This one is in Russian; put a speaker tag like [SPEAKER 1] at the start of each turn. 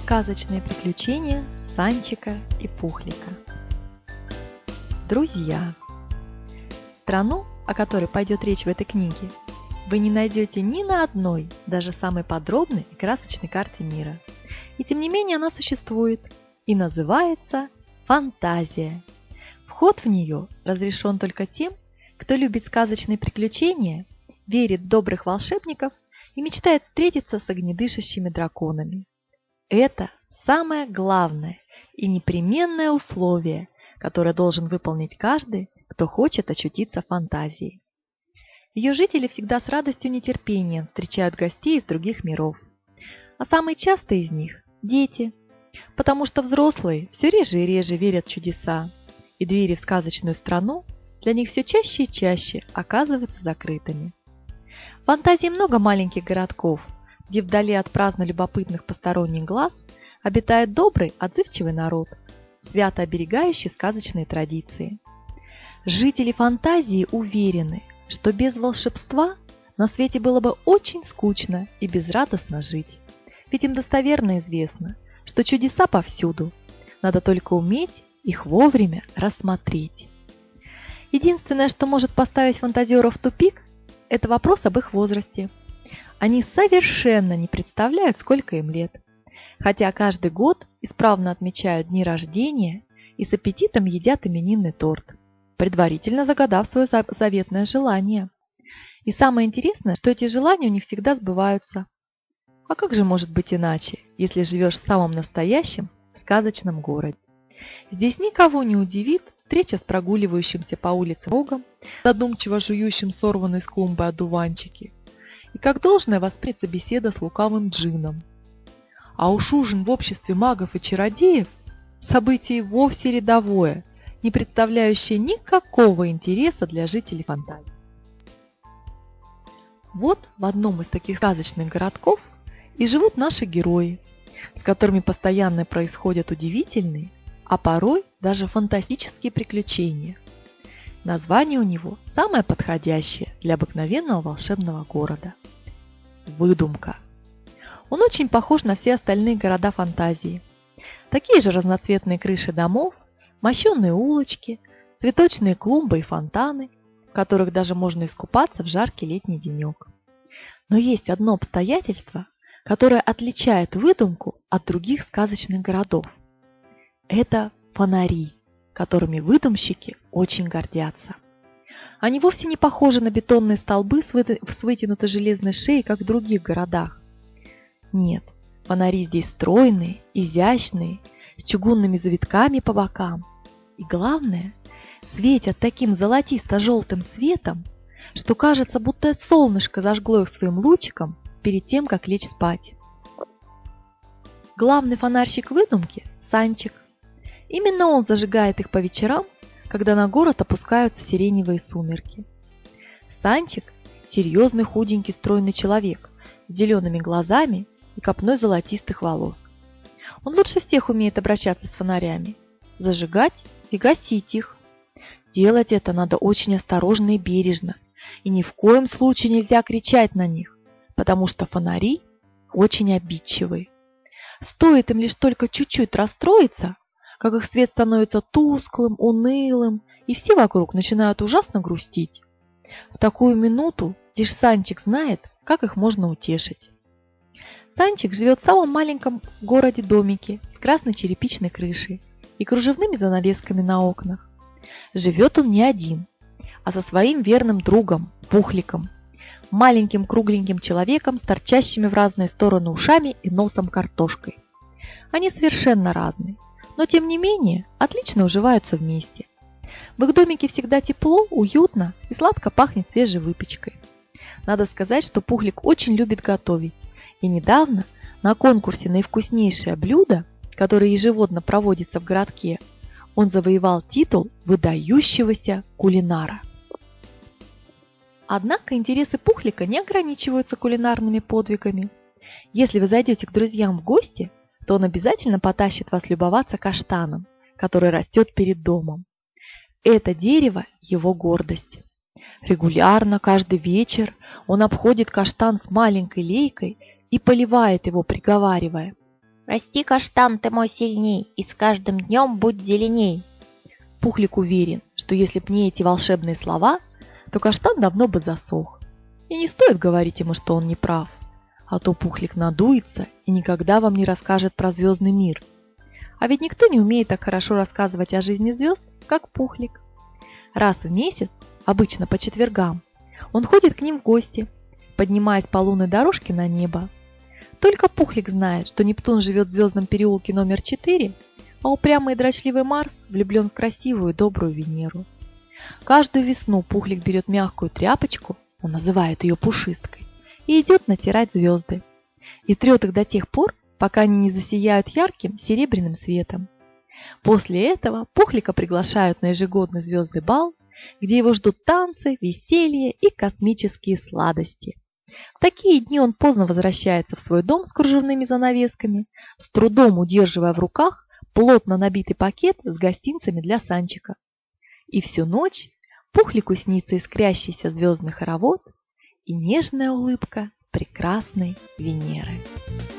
[SPEAKER 1] Сказочные приключения Санчика и Пухлика. Друзья, страну, о которой пойдет речь в этой книге, вы не найдете ни на одной, даже самой подробной и красочной карте мира. И тем не менее она существует и называется фантазия. Вход в нее разрешен только тем, кто любит сказочные приключения, верит в добрых волшебников и мечтает встретиться с огнедышащими драконами. Это самое главное и непременное условие, которое должен выполнить каждый, кто хочет очутиться в фантазии. Ее жители всегда с радостью и нетерпением встречают гостей из других миров. А самые частые из них – дети, потому что взрослые все реже и реже верят в чудеса, и двери в сказочную страну для них все чаще и чаще оказываются закрытыми. В фантазии много маленьких городков, где вдали от праздно любопытных посторонних глаз обитает добрый, отзывчивый народ, свято оберегающий сказочные традиции. Жители фантазии уверены, что без волшебства на свете было бы очень скучно и безрадостно жить. Ведь им достоверно известно, что чудеса повсюду, надо только уметь их вовремя рассмотреть. Единственное, что может поставить фантазеров в тупик, это вопрос об их возрасте. Они совершенно не представляют, сколько им лет, хотя каждый год исправно отмечают дни рождения и с аппетитом едят именинный торт, предварительно загадав свое заветное желание. И самое интересное, что эти желания у них всегда сбываются. А как же может быть иначе, если живешь в самом настоящем сказочном городе? Здесь никого не удивит встреча с прогуливающимся по улице богом, задумчиво жующим сорванные с клумбы одуванчики, и как должное восприняться беседа с лукавым джинном. А уж ужин в обществе магов и чародеев – событие вовсе рядовое, не представляющее никакого интереса для жителей фантазии. Вот в одном из таких сказочных городков и живут наши герои, с которыми постоянно происходят удивительные, а порой даже фантастические приключения. Название у него самое подходящее для обыкновенного волшебного города – выдумка. Он очень похож на все остальные города фантазии. Такие же разноцветные крыши домов, мощеные улочки, цветочные клумбы и фонтаны, в которых даже можно искупаться в жаркий летний денек. Но есть одно обстоятельство, которое отличает выдумку от других сказочных городов. Это фонари, которыми выдумщики очень гордятся. Они вовсе не похожи на бетонные столбы с вытянутой железной шеей, как в других городах. Нет, фонари здесь стройные, изящные, с чугунными завитками по бокам. И главное, светят таким золотисто-желтым светом, что кажется, будто солнышко зажгло их своим лучиком перед тем, как лечь спать. Главный фонарщик выдумки – Санчик. Именно он зажигает их по вечерам, когда на город опускаются сиреневые сумерки. Санчик – серьезный худенький стройный человек с зелеными глазами и копной золотистых волос. Он лучше всех умеет обращаться с фонарями, зажигать и гасить их. Делать это надо очень осторожно и бережно, и ни в коем случае нельзя кричать на них, потому что фонари очень обидчивые. Стоит им лишь только чуть-чуть расстроиться, как их свет становится тусклым, унылым, и все вокруг начинают ужасно грустить. В такую минуту лишь Санчик знает, как их можно утешить. Санчик живет в самом маленьком городе-домике с красной черепичной крышей и кружевными занавесками на окнах. Живет он не один, а со своим верным другом Пухликом, маленьким кругленьким человеком с торчащими в разные стороны ушами и носом картошкой. Они совершенно разные, но тем не менее отлично уживаются вместе. В их домике всегда тепло, уютно и сладко пахнет свежей выпечкой. Надо сказать, что Пухлик очень любит готовить, и недавно на конкурсе «Наивкуснейшее блюдо», который ежегодно проводится в городке, он завоевал титул выдающегося кулинара. Однако интересы Пухлика не ограничиваются кулинарными подвигами. Если вы зайдете к друзьям в гости, то он обязательно потащит вас любоваться каштаном, который растет перед домом. Это дерево – его гордость. Регулярно, каждый вечер, он обходит каштан с маленькой лейкой и поливает его, приговаривая:
[SPEAKER 2] Расти, каштан, ты мой сильней, и с каждым днем будь зеленей.
[SPEAKER 1] Пухлик уверен, что если б не эти волшебные слова, то каштан давно бы засох. И не стоит говорить ему, что он не прав, а то Пухлик надуется и никогда вам не расскажет про звездный мир. А ведь никто не умеет так хорошо рассказывать о жизни звезд, как Пухлик. Раз в месяц, обычно по четвергам, он ходит к ним в гости, поднимаясь по лунной дорожке на небо. Только Пухлик знает, что Нептун живет в звездном переулке номер 4, а упрямый и дрочливый Марс влюблен в красивую и добрую Венеру. Каждую весну Пухлик берет мягкую тряпочку, он называет ее пушисткой, и идет натирать звезды. И трет их до тех пор, пока они не засияют ярким серебряным светом. После этого Пухлика приглашают на ежегодный звездный бал, где его ждут танцы, веселье и космические сладости. В такие дни он поздно возвращается в свой дом с кружевными занавесками, с трудом удерживая в руках плотно набитый пакет с гостинцами для Санчика. И всю ночь Пухлику снится искрящийся звездный хоровод и нежная улыбка прекрасной Венеры.